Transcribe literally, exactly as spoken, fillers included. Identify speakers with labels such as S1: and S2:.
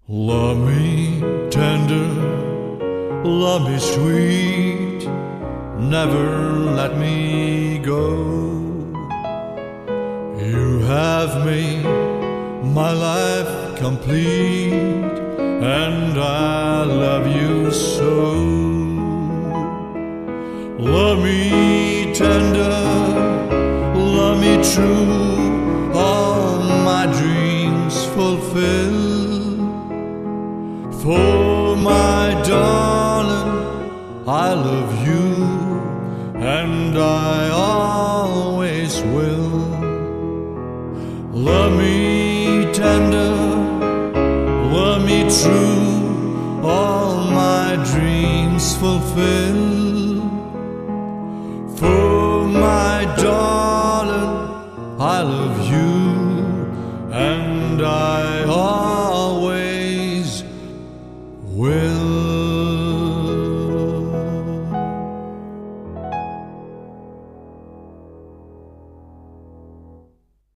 S1: Love me tender, love me sweet, never let me go. You have made my life complete, and I love you so. Love me tender, love me true, all my dreams fulfill. For my darling, I love you, and I always will. Love me tender, love me true, all my dreams fulfill. For my darling, I love you, and I always will.